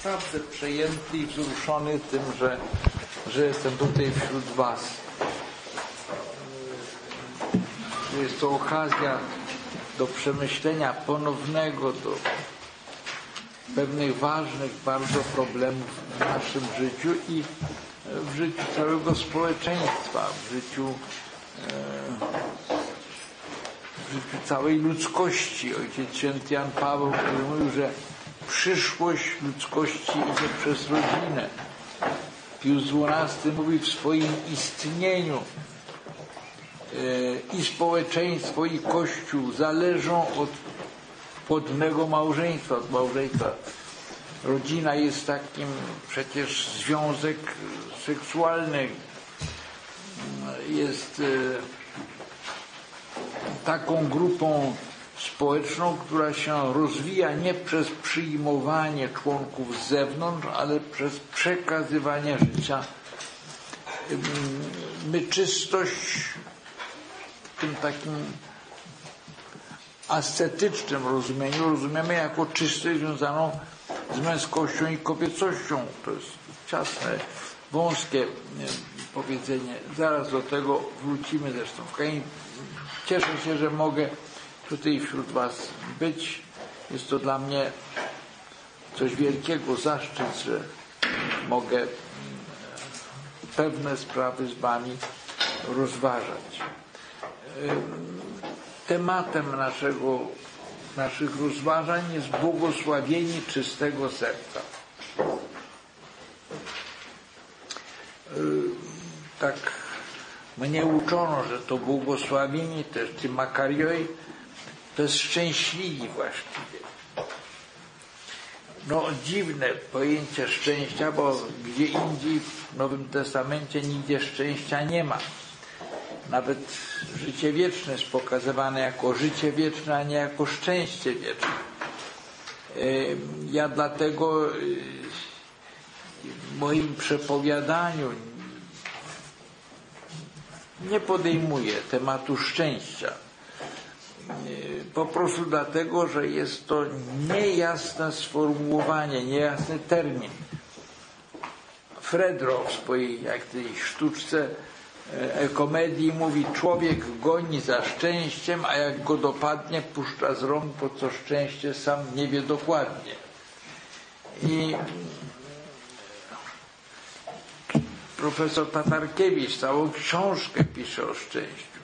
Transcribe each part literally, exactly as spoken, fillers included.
naprawdę przejęty i wzruszony tym, że, że jestem tutaj wśród was. Jest to okazja do przemyślenia ponownego, do pewnych ważnych bardzo problemów w naszym życiu i w życiu całego społeczeństwa, w życiu, w życiu całej ludzkości. Ojciec Święty Jan Paweł, który mówił, że przyszłość ludzkości idzie przez rodzinę. Pius dwunasty mówi w swoim istnieniu i społeczeństwo, i Kościół zależą od płodnego małżeństwa, od małżeństwa. Rodzina jest takim przecież związek seksualny, jest taką grupą społeczną, która się rozwija nie przez przyjmowanie członków z zewnątrz, ale przez przekazywanie życia. My czystość w tym takim ascetycznym rozumieniu rozumiemy jako czystość związaną z męskością i kobiecością. To jest ciasne, wąskie powiedzenie. Zaraz do tego wrócimy zresztą. Cieszę się, że mogę tutaj wśród was być. Jest to dla mnie coś wielkiego, zaszczyt, że mogę pewne sprawy z wami rozważać. Tematem naszego, naszych rozważań jest błogosławieni czystego serca. Tak mnie uczono, że to błogosławieni, też ty makarioi, to jest szczęśliwi właściwie. No dziwne pojęcie szczęścia, bo gdzie indziej w Nowym Testamencie nigdzie szczęścia nie ma. Nawet życie wieczne jest pokazywane jako życie wieczne, a nie jako szczęście wieczne. Ja dlatego w moim przepowiadaniu nie podejmuję tematu szczęścia. Po prostu dlatego, że jest to niejasne sformułowanie, niejasny termin. Fredro w swojej jak tej sztuczce Ekomedii mówi: człowiek goni za szczęściem, a jak go dopadnie, puszcza z rąk, bo co szczęście sam nie wie dokładnie. I profesor Tatarkiewicz całą książkę pisze o szczęściu.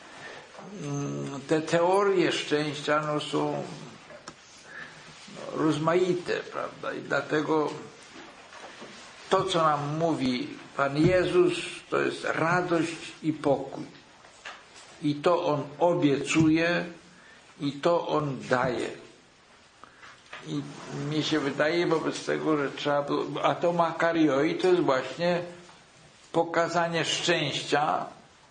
Te teorie szczęścia no, są no, rozmaite, prawda? I dlatego to, co nam mówi Pan Jezus, to jest radość i pokój. I to On obiecuje, i to On daje. I mnie się wydaje wobec tego, że trzeba było... A to makarioi to jest właśnie pokazanie szczęścia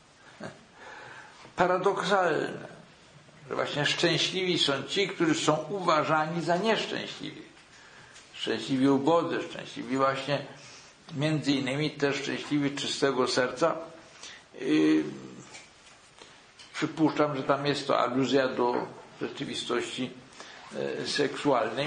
paradoksalne. Że właśnie szczęśliwi są ci, którzy są uważani za nieszczęśliwych. Szczęśliwi ubodzy, szczęśliwi właśnie między innymi też szczęśliwi czystego serca. Yy, przypuszczam, że tam jest to aluzja do rzeczywistości yy, seksualnej.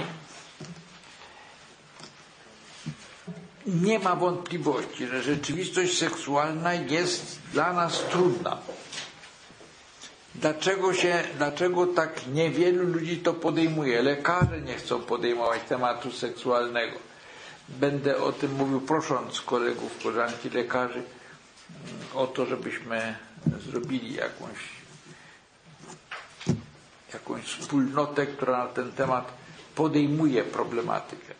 Nie ma wątpliwości, że rzeczywistość seksualna jest dla nas trudna. Dlaczego się, dlaczego tak niewielu ludzi to podejmuje? Lekarze nie chcą podejmować tematu seksualnego. Będę o tym mówił, prosząc kolegów, koleżanki lekarzy o to, żebyśmy zrobili jakąś, jakąś wspólnotę, która na ten temat podejmuje problematykę.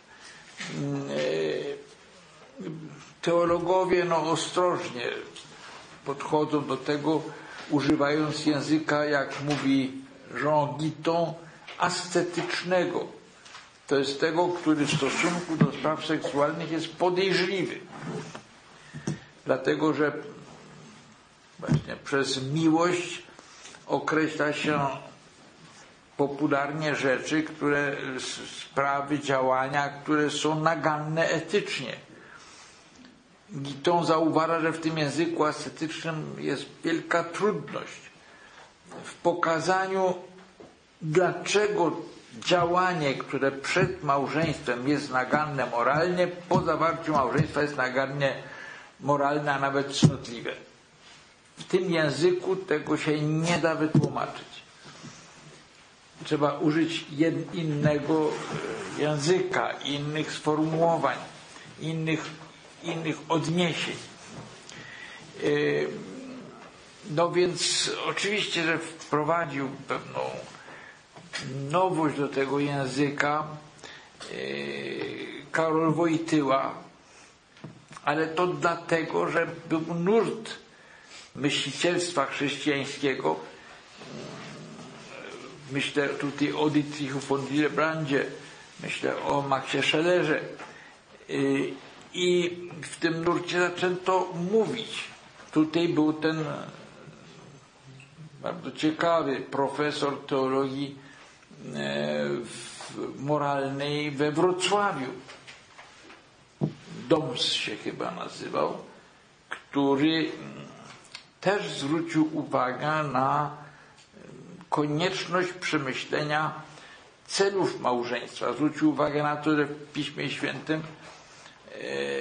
Teologowie no ostrożnie podchodzą do tego, używając języka, jak mówi Jean Guiton, ascetycznego. To jest tego, który w stosunku do spraw seksualnych jest podejrzliwy. Dlatego, że właśnie przez miłość określa się popularnie rzeczy, które, sprawy, działania, które są naganne etycznie. Guiton zauważa, że w tym języku ascetycznym jest wielka trudność w pokazaniu, dlaczego działanie, które przed małżeństwem jest naganne moralnie, po zawarciu małżeństwa jest naganne moralne, a nawet cnotliwe. W tym języku tego się nie da wytłumaczyć. Trzeba użyć innego języka, innych sformułowań, innych, innych odniesień. No więc oczywiście, że wprowadził pewną nowość do tego języka Karol Wojtyła, ale to dlatego, że był nurt myślicielstwa chrześcijańskiego. Myślę tutaj o Dietrichu von Willebrandzie, myślę o Maxie Schellerze. I w tym nurcie zaczęto mówić. Tutaj był ten bardzo ciekawy profesor teologii moralnej we Wrocławiu. Doms się chyba nazywał, który też zwrócił uwagę na konieczność przemyślenia celów małżeństwa. Zwrócił uwagę na to, że w Piśmie Świętym e,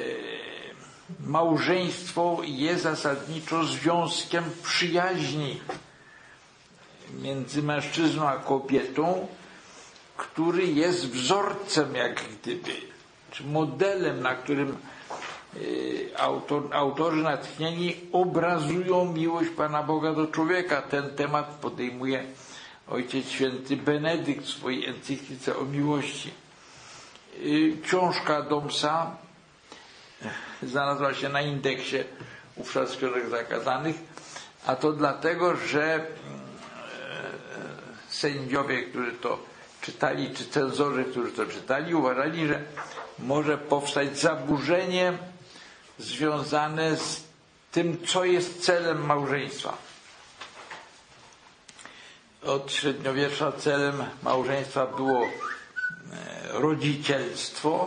małżeństwo jest zasadniczo związkiem przyjaźni między mężczyzną a kobietą, który jest wzorcem jak gdyby, czy modelem, na którym e, autor, autorzy natchnieni obrazują miłość Pana Boga do człowieka. Ten temat podejmuje Ojciec Święty Benedykt w swojej encyklice o miłości. Książka Domsa znalazła się na indeksie wówczas książek zakazanych, a to dlatego, że sędziowie, którzy to czytali, czy cenzorzy, którzy to czytali, uważali, że może powstać zaburzenie związane z tym, co jest celem małżeństwa. Od średniowiecza celem małżeństwa było rodzicielstwo.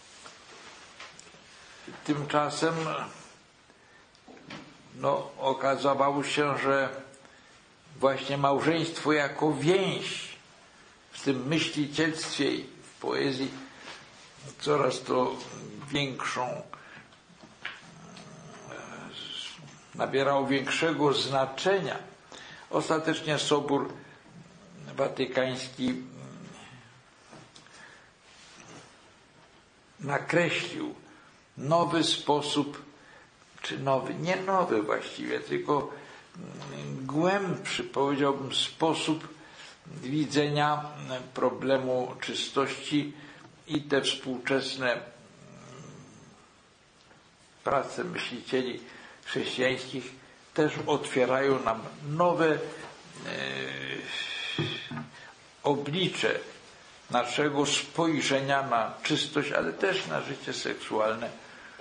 Tymczasem no, okazało się, że właśnie małżeństwo jako więź w tym myślicielstwie i w poezji coraz to większą nabierało większego znaczenia. Ostatecznie Sobór Watykański nakreślił nowy sposób, czy nowy, nie nowy właściwie, tylko głębszy, powiedziałbym, sposób widzenia problemu czystości i te współczesne prace myślicieli chrześcijańskich też otwierają nam nowe e, oblicze naszego spojrzenia na czystość, ale też na życie seksualne.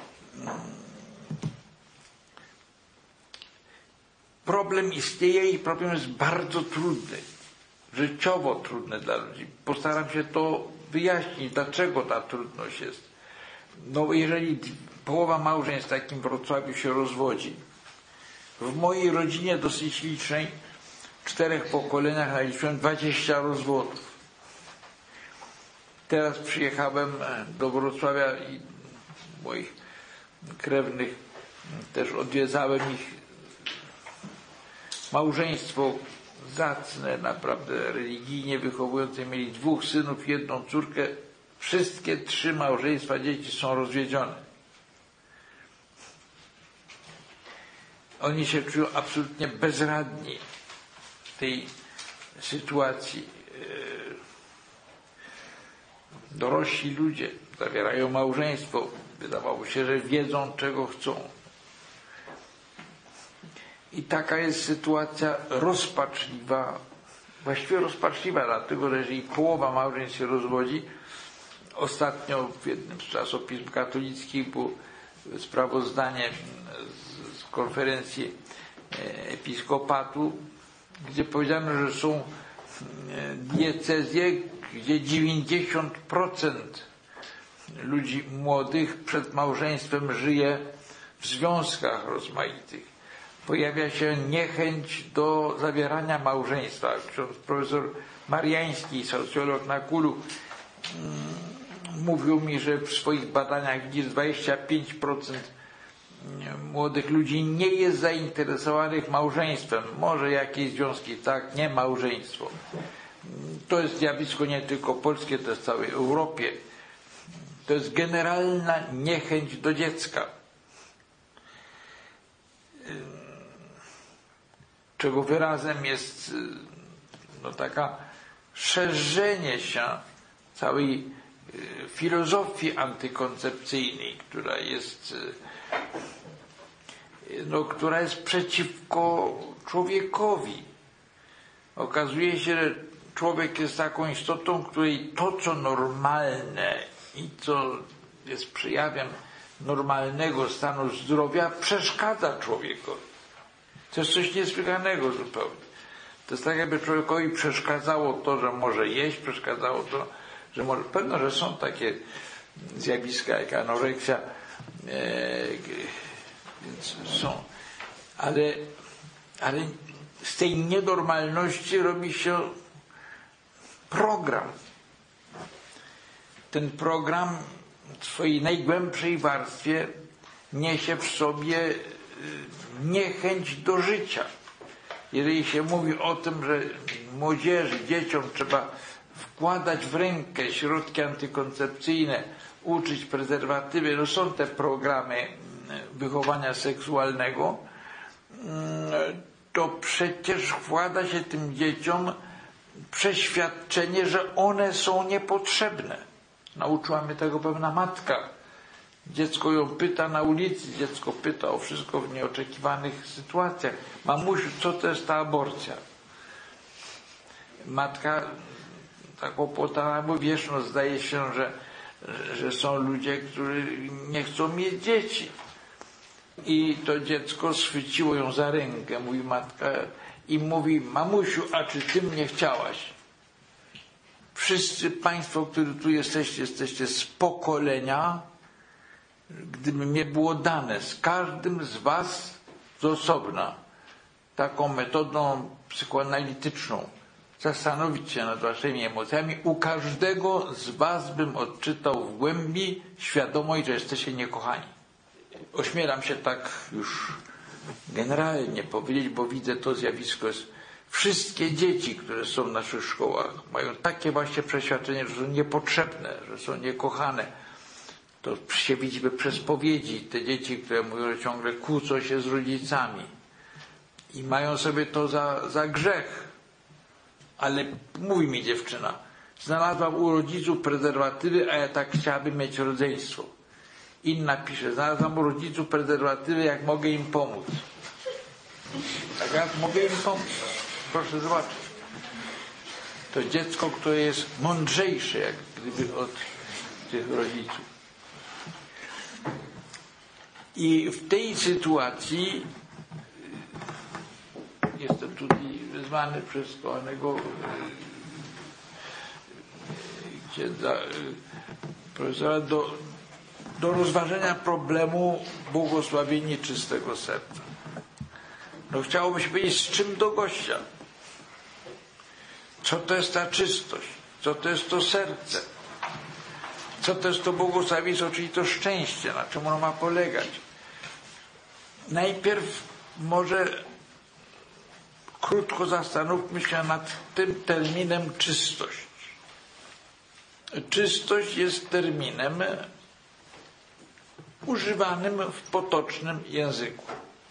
Problem istnieje i problem jest bardzo trudny, życiowo trudny dla ludzi. Postaram się to wyjaśnić, dlaczego ta trudność jest. No jeżeli połowa małżeństw w takim Wrocławiu się rozwodzi, w mojej rodzinie dosyć licznej, w czterech pokoleniach naliczyłem dwadzieścia rozwodów. Teraz przyjechałem do Wrocławia i moich krewnych też odwiedzałem ich. Małżeństwo zacne, naprawdę religijnie wychowujące, mieli dwóch synów, jedną córkę. Wszystkie trzy małżeństwa dzieci są rozwiedzione. Oni się czują absolutnie bezradni w tej sytuacji. Dorośli ludzie zawierają małżeństwo. Wydawało się, że wiedzą, czego chcą. I taka jest sytuacja rozpaczliwa, właściwie rozpaczliwa, dlatego że jeżeli połowa małżeństw się rozwodzi, ostatnio w jednym z czasopism katolickich było sprawozdanie z, z konferencji episkopatu, gdzie powiedziano, że są diecezje, gdzie dziewięćdziesiąt procent ludzi młodych przed małżeństwem żyje w związkach rozmaitych. pojawia się niechęć do zawierania małżeństwa. Ksiądz profesor Mariański, socjolog na Kulu, mówił mi, że w swoich badaniach widzi, że dwadzieścia pięć procent młodych ludzi nie jest zainteresowanych małżeństwem. Może jakieś związki, tak, nie małżeństwo. To jest zjawisko nie tylko polskie, to jest w całej Europie. To jest generalna niechęć do dziecka. Czego wyrazem jest no, taka szerzenie się całej filozofii antykoncepcyjnej, która jest no, która jest przeciwko człowiekowi. Okazuje się, że człowiek jest taką istotą, której to, co normalne i co jest przejawem normalnego stanu zdrowia, przeszkadza człowiekowi. To jest coś niesłychanego zupełnie. To jest tak, jakby człowiekowi przeszkadzało to, że może jeść, przeszkadzało to, że może... Pewno, że są takie zjawiska jak anoreksja, e, więc są. Ale, ale z tej nienormalności robi się program. Ten program w swojej najgłębszej warstwie niesie w sobie niechęć do życia. Jeżeli się mówi o tym, że młodzieży, dzieciom trzeba wkładać w rękę środki antykoncepcyjne, uczyć prezerwatywy, no są te programy wychowania seksualnego, to przecież wkłada się tym dzieciom przeświadczenie, że one są niepotrzebne. Nauczyła mnie tego pewna matka. Dziecko ją pyta na ulicy, dziecko pyta o wszystko w nieoczekiwanych sytuacjach. Mamusiu, co to jest ta aborcja? Matka tak opłatana, bo wiesz, no zdaje się, że, że są ludzie, którzy nie chcą mieć dzieci. I to dziecko schwyciło ją za rękę, mówi matka, i mówi: mamusiu, a czy ty mnie chciałaś? Wszyscy państwo, którzy tu jesteście, jesteście z pokolenia, gdyby mnie było dane z każdym z was z osobna taką metodą psychoanalityczną zastanowić się nad waszymi emocjami, u każdego z was bym odczytał w głębi świadomość, że jesteście niekochani. Ośmielam się tak już generalnie powiedzieć, bo widzę to zjawisko. Jest, wszystkie dzieci, które są w naszych szkołach, mają takie właśnie przeświadczenie, że są niepotrzebne, że są niekochane. To się widzi przez powiedzi. Te dzieci, które mówią, że ciągle kłócą się z rodzicami i mają sobie to za, za grzech. Ale mówi mi dziewczyna, znalazłam u rodziców prezerwatywy, a ja tak chciałabym mieć rodzeństwo. Inna pisze, znalazłam u rodziców prezerwatywy, jak mogę im pomóc. Tak jak mogę im pomóc. Proszę zobaczyć. To dziecko, które jest mądrzejsze, jak gdyby od tych rodziców. I w tej sytuacji jestem tutaj wezwany przez kochanego księdza profesora do, do rozważenia problemu błogosławieni czystego serca. No chciałoby się powiedzieć, z czym do gościa? Co to jest ta czystość? Co to jest to serce? Co to jest to błogosławieństwo, czyli to szczęście? Na czym ono ma polegać? Najpierw może krótko zastanówmy się nad tym terminem czystość. Czystość jest terminem używanym w potocznym języku.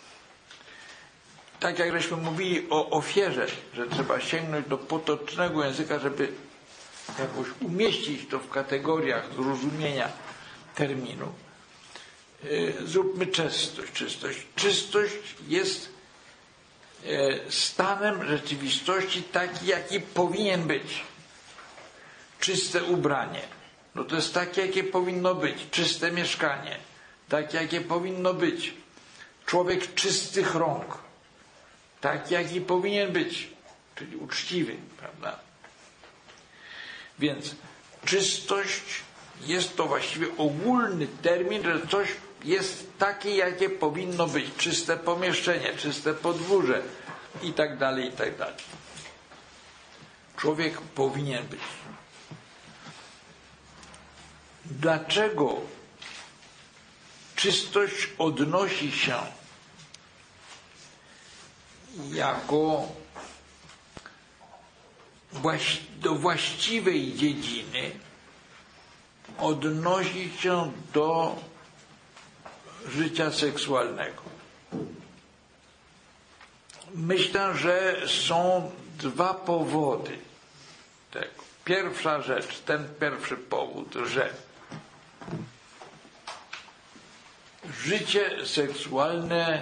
Tak jak żeśmy mówili o ofierze, że trzeba sięgnąć do potocznego języka, żeby jakoś umieścić to w kategoriach zrozumienia terminu. Zróbmy czystość. Czystość, czystość jest stanem rzeczywistości taki, jaki powinien być. Czyste ubranie, no to jest takie, jakie powinno być. Czyste mieszkanie, takie, jakie powinno być. Człowiek czystych rąk, taki, jaki powinien być, czyli uczciwy, prawda? Więc czystość jest to właściwie ogólny termin, że coś jest takie, jakie powinno być. Czyste pomieszczenie, czyste podwórze i tak dalej, i tak dalej. Człowiek powinien być. Dlaczego czystość odnosi się jako do właściwej dziedziny, odnosi się do życia seksualnego? Myślę, że są dwa powody tego. Pierwsza rzecz, ten pierwszy powód, że życie seksualne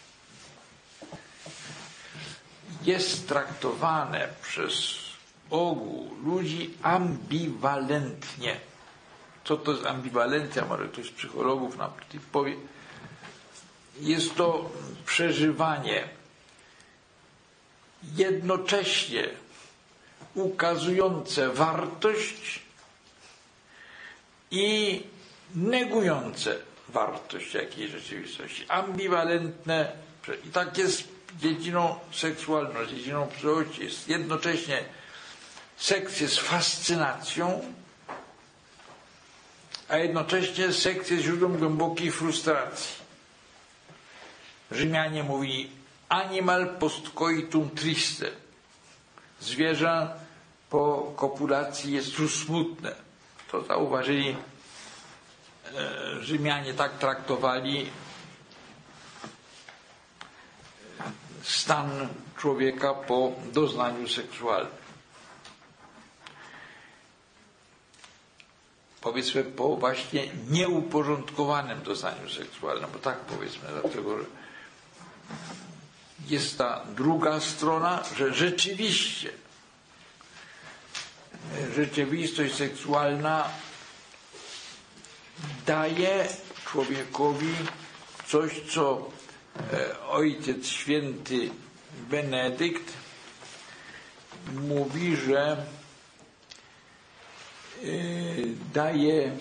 jest traktowane przez ogół ludzi ambiwalentnie. Co to jest ambiwalencja? Może ktoś z psychologów nam tutaj powie. Jest to przeżywanie jednocześnie ukazujące wartość i negujące wartość jakiejś rzeczywistości. Ambiwalentne. I tak jest dziedziną seksualną, dziedziną przyszłości. Jest jednocześnie seks jest fascynacją, a jednocześnie seks jest źródłem głębokiej frustracji. Rzymianie mówili animal post coitum triste. Zwierzę po kopulacji jest już smutne. To zauważyli e, Rzymianie, tak traktowali stan człowieka po doznaniu seksualnym. Powiedzmy po właśnie nieuporządkowanym doznaniu seksualnym, bo tak powiedzmy, dlatego że jest ta druga strona, że rzeczywiście rzeczywistość seksualna daje człowiekowi coś, co Ojciec Święty Benedykt mówi, że daje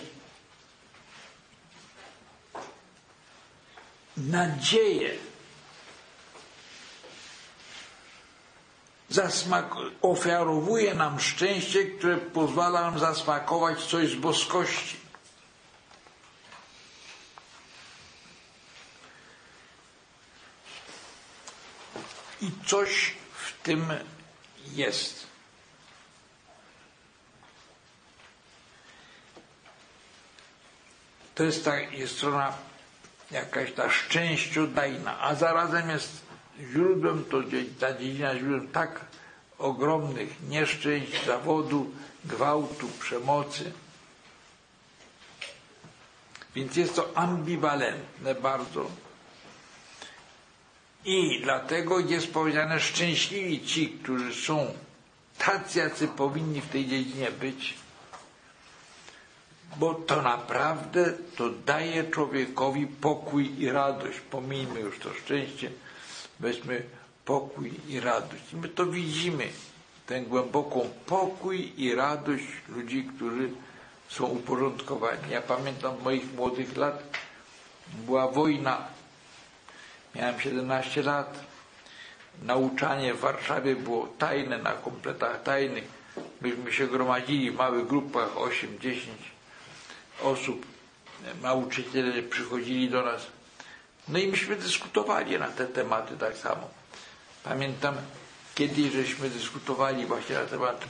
nadzieję, zasmak, ofiarowuje nam szczęście, które pozwala nam zasmakować coś z boskości. I coś w tym jest. To jest ta jest strona jakaś ta szczęściodajna, a zarazem jest źródłem, to ta dziedzina źródłem tak ogromnych nieszczęść, zawodu, gwałtu, przemocy. Więc jest to ambiwalentne bardzo. I dlatego jest powiedziane szczęśliwi ci, którzy są tacy, jacy powinni w tej dziedzinie być, bo to naprawdę to daje człowiekowi pokój i radość. Pomijmy już to szczęście, weźmy pokój i radość. I my to widzimy, tę głęboką pokój i radość ludzi, którzy są uporządkowani. Ja pamiętam moich młodych lat, była wojna, miałem siedemnaście lat, nauczanie w Warszawie było tajne, na kompletach tajnych. Myśmy się gromadzili w małych grupach, osiem dziesięć osób, nauczyciele przychodzili do nas, no i myśmy dyskutowali na te tematy tak samo. Pamiętam, kiedyś żeśmy dyskutowali właśnie na temat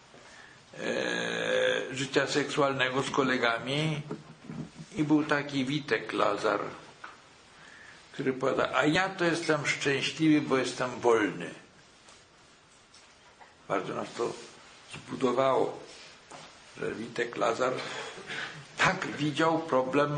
e, życia seksualnego z kolegami i był taki Witek Lazar, który powiada, a ja to jestem szczęśliwy, bo jestem wolny. Bardzo nas to zbudowało, że Witek Lazar tak widział problem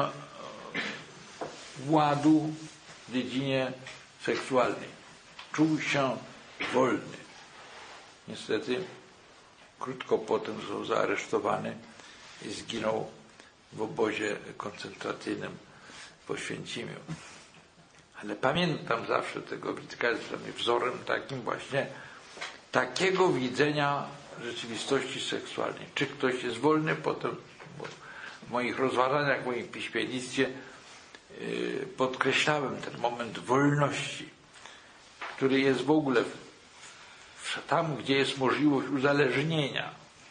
ładu w dziedzinie seksualnej. Czuł się wolny. Niestety krótko potem został zaaresztowany i zginął w obozie koncentracyjnym w Oświęcimiu. Ale pamiętam zawsze tego Witka, jest dla mnie wzorem takim właśnie takiego widzenia rzeczywistości seksualnej. Czy ktoś jest wolny? Potem w moich rozważaniach, w moim piśmiennictwie podkreślałem ten moment wolności, który jest w ogóle tam, gdzie jest możliwość uzależnienia.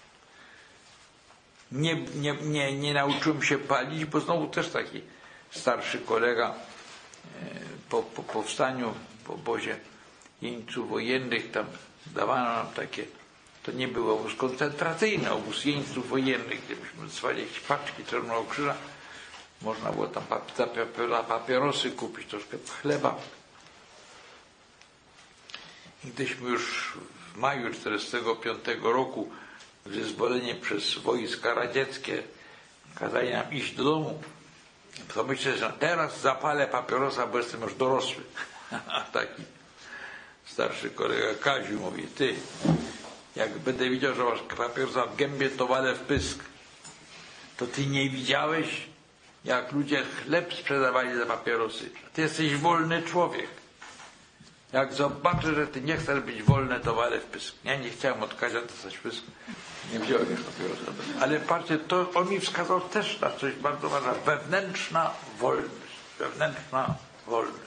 Nie, nie, nie, nie nauczyłem się palić, bo znowu też taki starszy kolega po, po powstaniu w obozie jeńców wojennych, tam dawano nam takie, to nie był obóz koncentracyjny, obóz jeńców wojennych, gdzie myśmy dostali jakieś paczki Czerwonego Krzyża. Można było tam papierosy kupić, troszkę chleba. I gdyśmy już w maju tysiąc dziewięćset czterdziestego piątego roku wyzwolenie przez wojska radzieckie kazali nam iść do domu, to myślę, że teraz zapalę papierosa, bo jestem już dorosły. A taki starszy kolega Kaziu mówi, ty, jak będę widział, że masz papierosa w gębie, to walę w pysk. To ty nie widziałeś, jak ludzie chleb sprzedawali za papierosy. Ty jesteś wolny człowiek. Jak zobaczę, że ty nie chcesz być wolny, to walę w pysk. Ja nie chciałem od Kazia dostać pysk. Nie wziąłem już papierosa. Ale patrzcie, to on mi wskazał też na coś bardzo ważnego. Wewnętrzna wolność. Wewnętrzna wolność.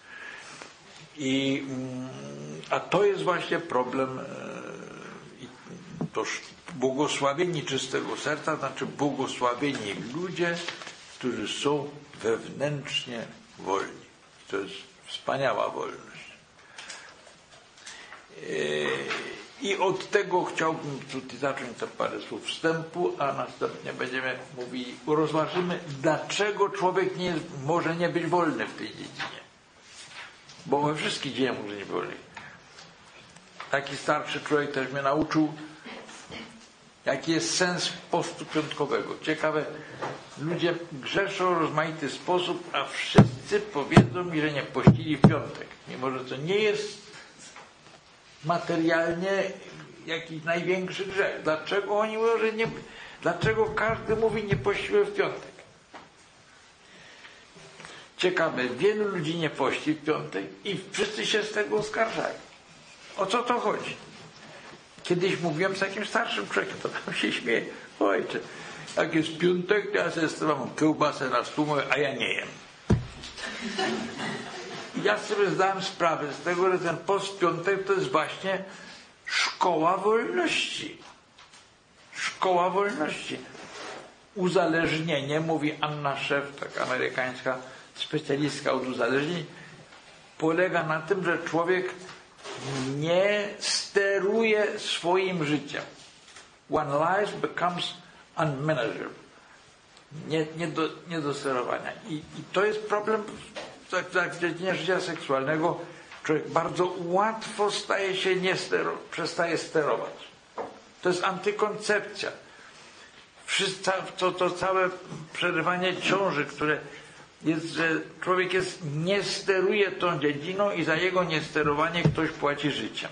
I, a to jest właśnie problem, to błogosławieni czystego serca, znaczy błogosławieni ludzie, którzy są wewnętrznie wolni. To jest wspaniała wolność. I od tego chciałbym tutaj zacząć te parę słów wstępu, a następnie będziemy mówili, rozważymy, dlaczego człowiek nie, może nie być wolny w tej dziedzinie. Bo we wszystkich dziedzinach może nie być wolny. Taki starszy człowiek też mnie nauczył, jaki jest sens postu piątkowego. Ciekawe, ludzie grzeszą w rozmaity sposób, a wszyscy powiedzą mi, że nie pościli w piątek. Mimo że to nie jest materialnie jakiś największy grzech. Dlaczego oni mówią, że nie... Dlaczego każdy mówi nie pościłem w piątek? Ciekawe, wielu ludzi nie pości w piątek i wszyscy się z tego oskarżają. O co to chodzi? Kiedyś mówiłem z takim starszym człowiekiem, to tam się śmieje. Ojcze, jak jest piątek, to ja sobie mam kiełbasę na stół, a ja nie jem. Ja sobie zdałem sprawę z tego, że ten post piątek to jest właśnie szkoła wolności. Szkoła wolności. Uzależnienie, mówi Anna Szef, taka amerykańska specjalistka od uzależnień, polega na tym, że człowiek nie steruje swoim życiem. One life becomes unmanageable. Nie, nie, do, nie do sterowania. I, i to jest problem w dziedzinie życia seksualnego. Człowiek bardzo łatwo staje się nie stero, przestaje sterować. To jest antykoncepcja. Wszystko, to, to całe przerywanie ciąży, które jest, że człowiek jest, nie steruje tą dziedziną i za jego niesterowanie ktoś płaci życiem.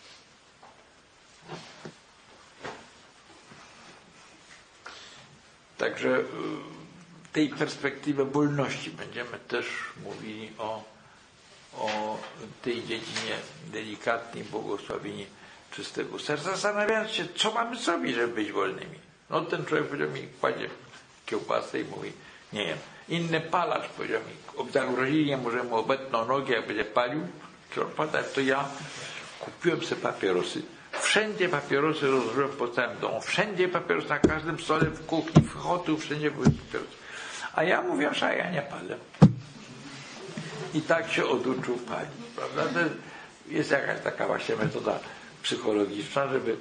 Także w tej perspektywie wolności będziemy też mówili o, o tej dziedzinie delikatnej, błogosławieni czystego serca, zastanawiając się, co mamy zrobić, żeby być wolnymi. No ten człowiek powiedział mi, kładzie kiełbasę i mówi, nie wiem. Inny palacz powiedział mi, zagrozili mu, że mu obetną nogę, jak będzie palił, to ja kupiłem sobie papierosy. Wszędzie papierosy rozłożyłem po całym domu. Wszędzie papierosy, na każdym stole, w kuchni, w hotelu, wszędzie były papierosy. A ja mówię, że ja nie palę. I tak się oduczył palić. Prawda? To jest jakaś taka właśnie metoda psychologiczna, żeby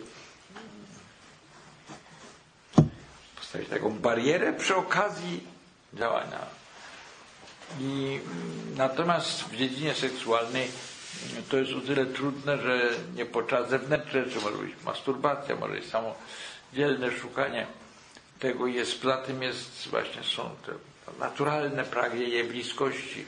postawić taką barierę przy okazji działania. I natomiast w dziedzinie seksualnej to jest o tyle trudne, że nie potrzeba zewnętrzne rzeczy, może być masturbacja, może być samodzielne szukanie tego jest, poza tym jest właśnie są te naturalne pragnienie bliskości.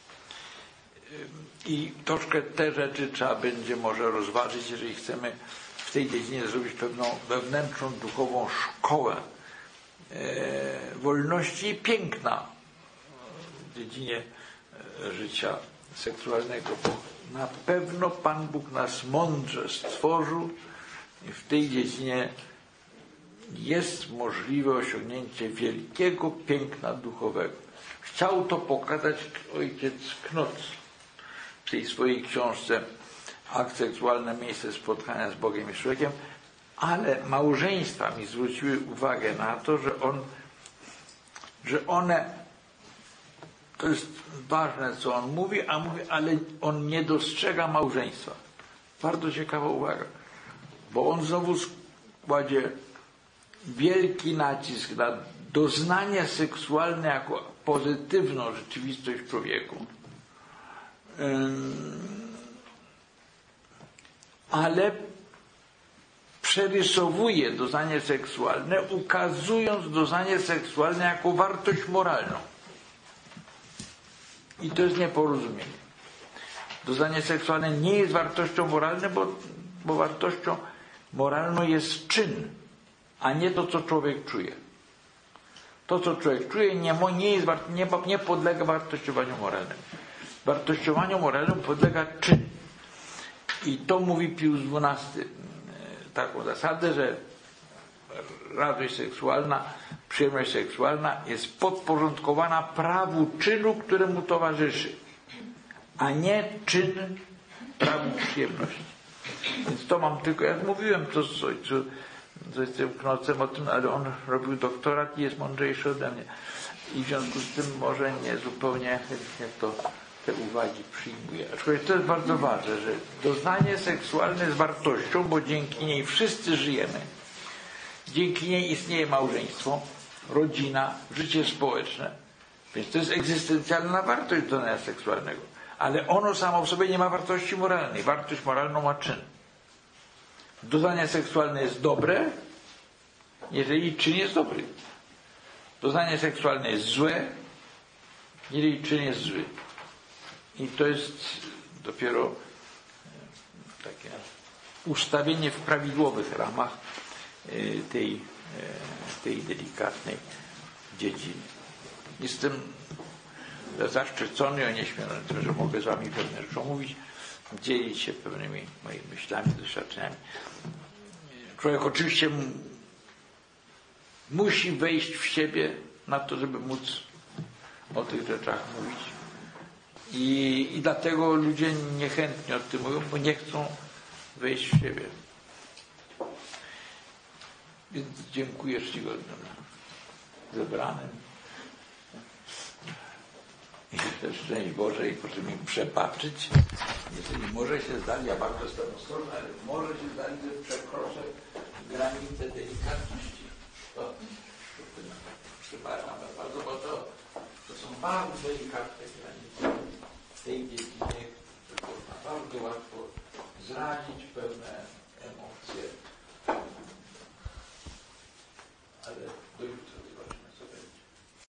I troszkę te rzeczy trzeba będzie może rozważyć, jeżeli chcemy w tej dziedzinie zrobić pewną wewnętrzną, duchową szkołę e, wolności i piękna w dziedzinie życia seksualnego. Bo na pewno Pan Bóg nas mądrze stworzył i w tej dziedzinie jest możliwe osiągnięcie wielkiego piękna duchowego. Chciał to pokazać ojciec Knoc w tej swojej książce Akt seksualny, miejsce spotkania z Bogiem i człowiekiem, ale małżeństwa mi zwróciły uwagę na to, że on, że one, to jest ważne, co on mówi, a mówi, ale on nie dostrzega małżeństwa. Bardzo ciekawa uwaga, bo on znowu kładzie wielki nacisk na doznanie seksualne jako pozytywną rzeczywistość w człowieku. Ale przerysowuje doznanie seksualne, ukazując doznanie seksualne jako wartość moralną. I to jest nieporozumienie. Doznanie seksualne nie jest wartością moralną, bo, bo wartością moralną jest czyn, a nie to, co człowiek czuje. To, co człowiek czuje, nie, nie, jest, nie, nie podlega wartościowaniu moralnemu. Wartościowaniu moralnemu podlega czyn. I to mówi Pius dwunasty. Taką zasadę, że radość seksualna, przyjemność seksualna jest podporządkowana prawu czynu, któremu towarzyszy, a nie czyn prawu przyjemności. Więc to mam tylko, jak mówiłem, to z ojcu, z tym Knocem o tym, ale on robił doktorat i jest mądrzejszy ode mnie. I w związku z tym może nie zupełnie chętnie to te uwagi przyjmuje. Aczkolwiek to jest bardzo ważne, że doznanie seksualne jest wartością, bo dzięki niej wszyscy żyjemy. Dzięki niej istnieje małżeństwo, rodzina, życie społeczne. Więc to jest egzystencjalna wartość doznania seksualnego. Ale ono samo w sobie nie ma wartości moralnej. Wartość moralną ma czyn. Doznanie seksualne jest dobre, jeżeli czyn jest dobry. Doznanie seksualne jest złe, jeżeli czyn jest zły. I to jest dopiero takie ustawienie w prawidłowych ramach tej, tej delikatnej dziedziny. Jestem zaszczycony i onieśmielony tym, że mogę z wami pewne rzeczy omówić, dzielić się pewnymi moimi myślami, doświadczeniami. Człowiek oczywiście musi wejść w siebie na to, żeby móc o tych rzeczach mówić. I, I dlatego ludzie niechętnie o tym mówią, bo nie chcą wejść w siebie. Więc dziękuję czcigodnym zebranym. I też szczęść Bożej, proszę mi przebaczyć, jeżeli może się zdali, ja bardzo jestem ostrożny, ale może się zdali, że przekroczę granicę delikatności. To przepraszam bardzo, bo to, to są bardzo delikatne granice w tej dziedzinie, że można bardzo łatwo zranić pewne